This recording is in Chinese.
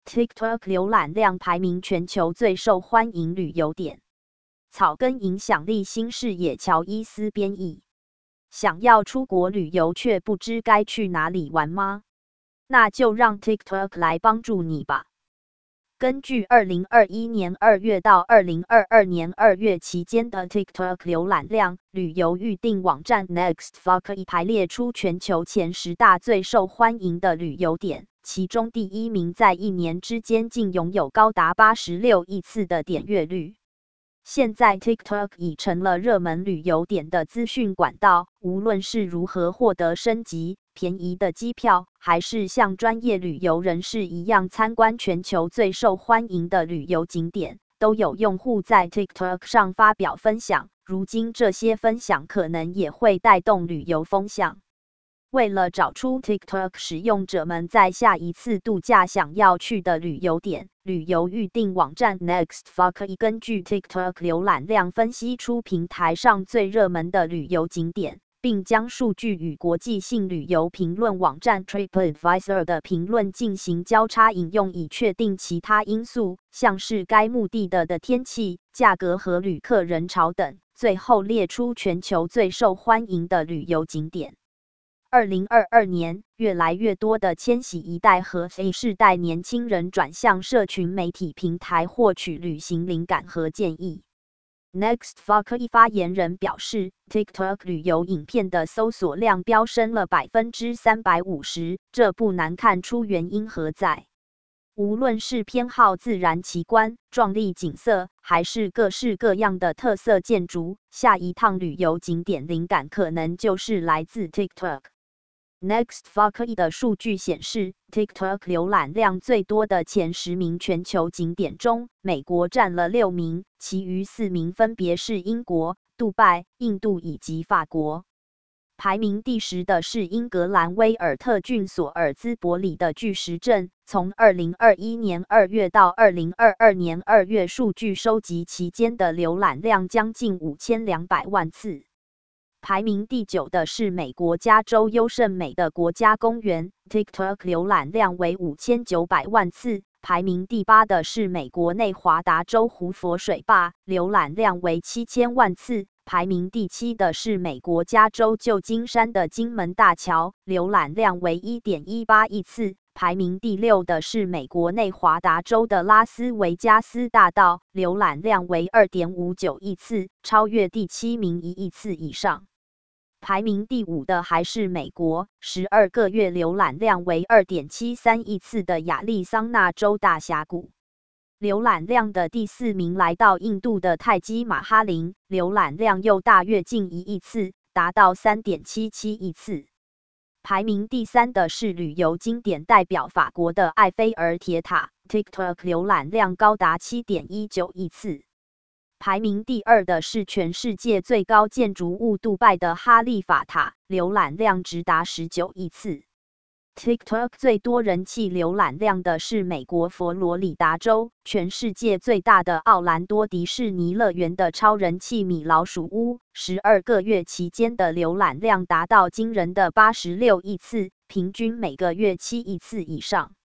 TikTok 浏览量排名全球最受欢迎旅游点。草根影响力新视野乔伊斯编译。想要出国旅游却不知该去哪里玩吗？那就让 TikTok 来帮助你吧。根据2021年2月到2022年2月期间的 TikTok 浏览量，旅游预订网站 NextFocus 排列出全球前10大最受欢迎的旅游点，其中第1名在1年之间竟拥有高达86亿次的点阅率。现在 TikTok 已成了热门旅游点的资讯管道，无论是如何获得升级、便宜的机票，还是像专业旅游人士一样参观全球最受欢迎的旅游景点，都有用户在 TikTok 上发表分享。如今这些分享可能也会带动旅游风向。为了找出 TikTok 使用者们在下一次度假想要去的旅游点，旅游预订网站 NextFocus 根据 TikTok 浏览量分析出平台上最热门的旅游景点，并将数据与国际性旅游评论网站 TripAdvisor 的评论进行交叉引用，以确定其他因素，像是该目的地的天气、价格和旅客人潮等，最后列出全球最受欢迎的旅游景点。2022年，越来越多的千禧一代和 Z 世代年轻人转向社群媒体平台获取旅行灵感和建议。NextFocus 发言人表示 ，TikTok 旅游影片的搜索量飙升了350%，这不难看出原因何在。无论是偏好自然奇观、壮丽景色，还是各式各样的特色建筑，下一趟旅游景点灵感可能就是来自 TikTok。NextFocus 的数据显示 ，TikTok 浏览量最多的前10名全球景点中，美国占了6名，其余4名分别是英国、杜拜、印度以及法国。排名第10的是英格兰威尔特郡索尔兹伯里的巨石阵，从2021年2月到2022年2月数据收集期间的浏览量将近5200万次。排名第9的是美国加州优胜美的国家公园 ，TikTok 浏览量为5900万次。排名第8的是美国内华达州胡佛水坝，浏览量为7000万次。排名第7的是美国加州旧金山的金门大桥，浏览量为1.18亿次。排名第6的是美国内华达州的拉斯维加斯大道，浏览量为2.59亿次，超越第7名1亿次以上。排名第5的还是美国12个月浏览量为2.73亿次的亚利桑那州大峡谷。浏览量的第4名来到印度的泰姬玛哈陵，浏览量又大约近1亿次，达到3.77亿次。排名第3的是旅游经典代表法国的埃菲尔铁塔 ，TikTok 浏览量高达7.19亿次。排名第2的是全世界最高建筑物杜拜的哈利法塔，浏览量直达19亿次。TikTok 最多人气浏览量的是美国佛罗里达州，全世界最大的奥兰多迪士尼乐园的超人气米老鼠屋，12个月期间的浏览量达到惊人的86亿次，平均每个月7亿次以上。